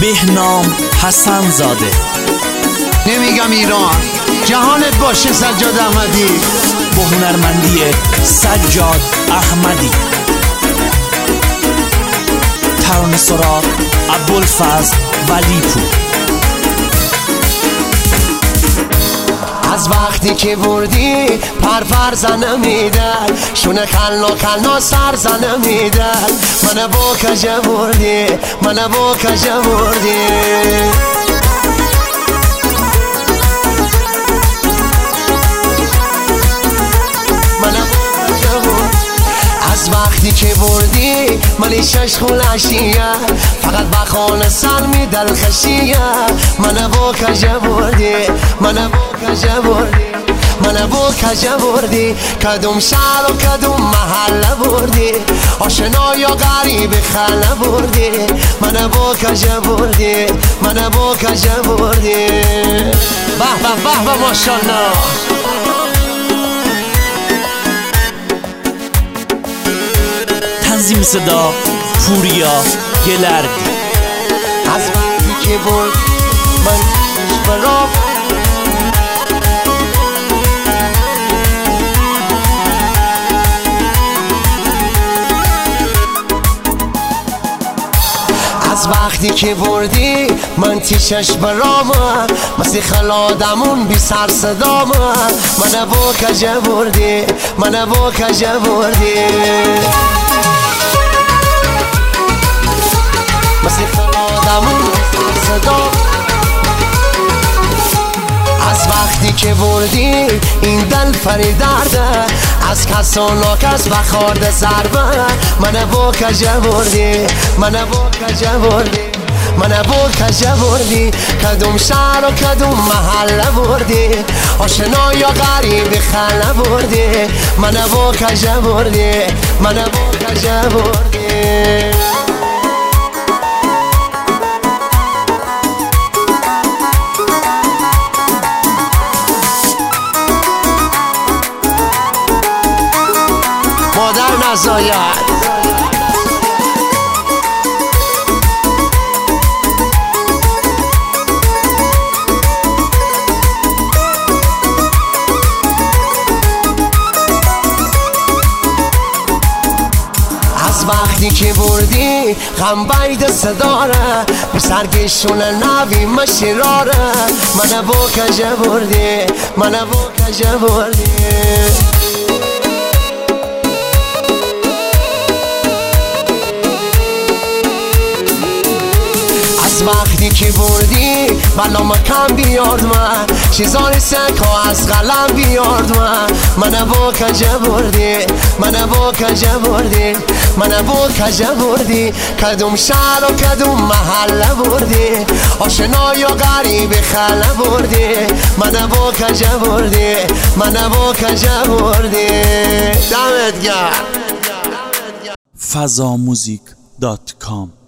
بهنام حسن زاده. نمیگم ایران، جهانت باشه سجاد احمدی. با هنرمندی سجاد احمدی. ترانه سرا ابوالفضل ولیپور. از وقتی که بردی پر زنه میدن، شونه کلنا سر زنه میدن. منو با کجا بردی، منو با کجا بردی. از وقتی که بردی منی شش خولشیه، فقط بخانه سر می دلخشیه. منو با کجا بردی، منو با کجا بردی. منو با کجا بردی، کدوم شهر و کدوم محله بردی. آشنا یا غریب خله بردی. منو با کجا بردی، منو با کجا بردی. به به به به ماشاءالله. تنظیم صدا پوریا گلردی. از وقتی که بود من برام از وقتی که بردی من تیشش برام مثل خلادمون بی سر صدام. منو با کجا بردی، منو با کجا بردی. مثل خلادمون بی سر صدام. از وقتی که بردی این دل پری درده، از کس و ناکس بخورده ضربه. منو با کجا بردی، منو با کجا بردی. منو با کجا بردی، کدوم شهر و کدوم محله بردی. آشنا یا غریب خله بردی. منو با کجا بردی، منو با کجا بردی. مادر نزاید. از وقتی که بردی غم بید صداره، به سرگشون نوی مشیراره. منو با کجا بردی، منو با کجا بردی. از وقتی که بردی بلا مکم بیارد من، چیزان سکا از قلم بیارد من. منو با کجا بردی، منو با کجا بردی. منو با کجا بردی، کدوم شهر و کدوم محله بردی. آشنا یا غریب خله بردی. منو با کجا بردی، منو با کجا بردی. دمت گرم. fazamuzik.com